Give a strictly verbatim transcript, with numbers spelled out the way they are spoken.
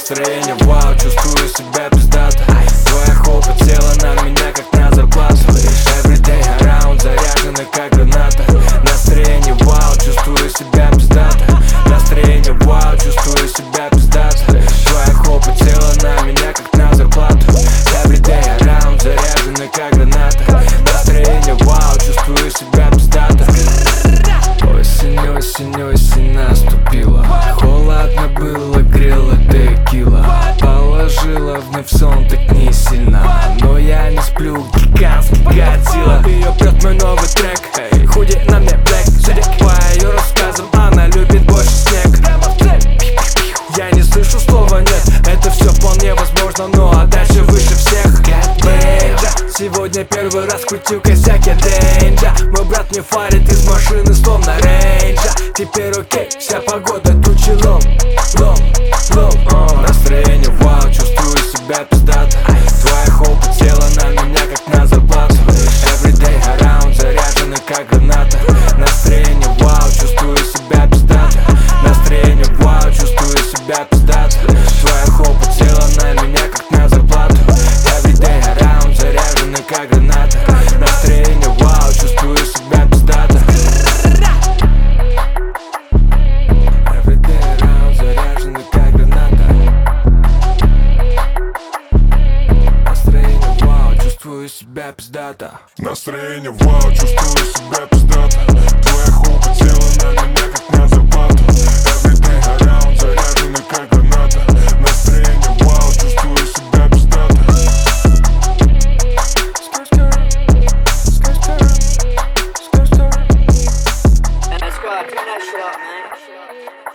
Настроение вау, чувствую себя пиздато. Твоя хопа тела на меня как на зарплату. Everyday around, заряжена как граната. Настроение вау, чувствую себя пиздато. Настроение вау, чувствую себя пиздато. Твоя хопа тела на меня как на зарплату. Everyday around, заряжена как граната. Настроение вау, чувствую себя пиздато. Осень, осень, осень наступила. Холодно было, грела текила. Положила вновь сон так не сильно. Но я не сплю, гигантский Годзилла. Ее прет мой новый трек. Худи на мне блэк. Судя по ее рассказам, она любит больше снег. Я не слышу слова нет. Это все вполне возможно, но а дальше выше всех. Денджа. Сегодня первый раз крутил косяк, я Денджа. Мой брат мне фарит из машины словно рейнджа. Теперь окей, вся погода тучи лом, лом, лом. Настроение вау, чувствую себя пиздато. Твоя хопа тела на меня как на зарплату. Everyday around, заряжена как граната. Настроение вау, чувствую себя пиздато. Настроение вау, чувствую себя пиздато. Твоя хопа тела на меня как на зарплату. Everyday around, заряжена как граната. Настроение вау, чувствую себя пиздато. Everyday around, заряжена как граната. Настроение вау, чувствую себя пиздато. Настроение вау, чувствую себя пиздато. Твоя хопа тела на меня как на зарплату. Everyday around, заряжена как граната. Настроение вау, чувствую себя пиздато. Squad, turn that shit up, man.